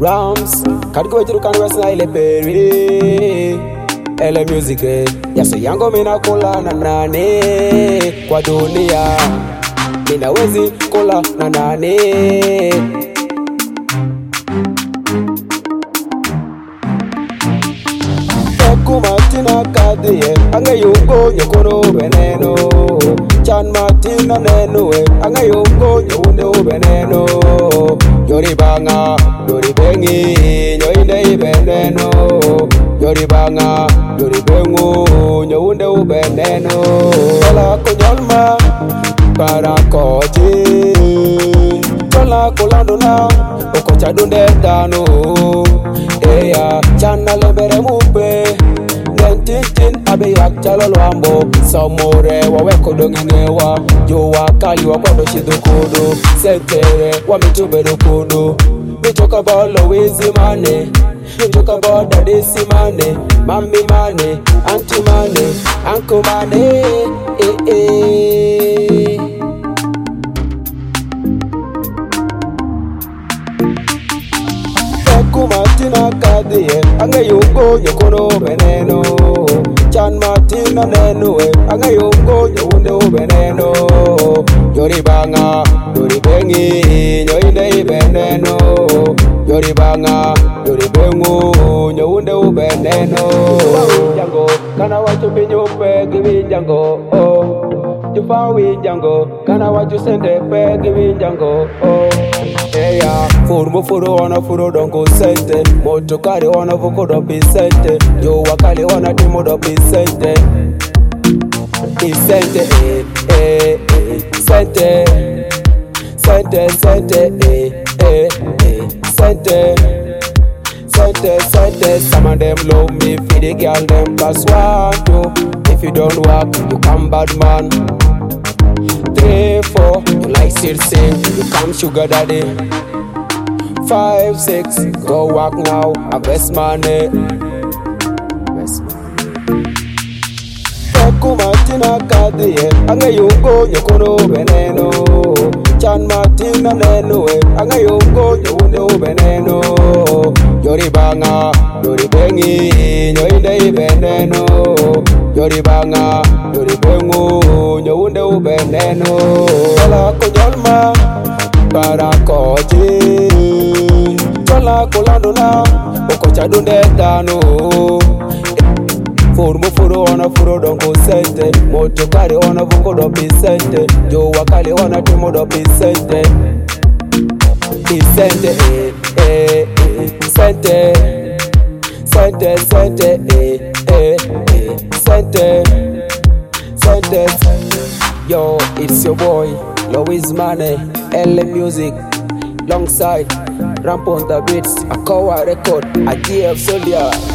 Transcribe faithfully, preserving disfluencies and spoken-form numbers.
Rams, katika jiru kan wesna ile peri. Ele music eh, yaso yango mina kola na nane kwa dunia. Mina wezi kola na nane. Martina kadie, anga yungo nyokono veneno. Chan Martina nenue, anga yungo nyunde veneno. Yori banga, yori bengi, nyoinde veneno. Yori banga, yori bengu, nyunde veneno. Kola konyolma, para koji. Kola kolandona, okocha dunde dano. Eya, chana lembere mupe. Tintin abe yak chalol wambo Samore wa weko dongingewa Jowa kali wa kwado shido kudu Setere wa mitube do kudu We talk about Louise money. We talk about daddy si money. Mommy money, auntie money, uncle money. Eh eh. Martina kadie, anga yungo nyokono veneno. Chan Martina nenue, anga yungo nyunde veneno. Yori banga, yori bengi, nyoinde veneno. Yori banga, yori bengu, nyunde veneno. Jango, kana wachu pinyope gibi jango. Oh, jufawi jango, kana wachu sende pe gibi jango. Oh. Eya, furu furu wana furu dongo sente. Moto kari wana vuko do pisente. Yo wakali wana timo do pisente. Isente, eh, eh, eh. Sente, sente, sente, eh, eh, eh. Sente, sente, sente. Some of them love me, feed the girl them plus one, two. If you don't work, you come bad man. Three, four, you like Circe, you come sugar daddy. Five, six, go work now, invest money. Peku Martina kadie, anga yungo nyokono veneno. Chan Martina nenue, anga yungo nyunde veneno. Yori banga, yori bengi, nyoinde veneno. Yori banga, yori bengu, nyunde veneno. Kola konyolma, para koji. Kola kolandona, okocha dunde dano. Furu furu wana furu dongo sente. Moto kari wana vuko do pisente. Jo wakali wana timo do pisente. Pisente eh eh eh. Sente, sente, sente eh eh eh. Sente, sente. Yo, it's your boy Louise Money, L Music, alongside Ramp on the beats, Akawa record, a G F Soldier.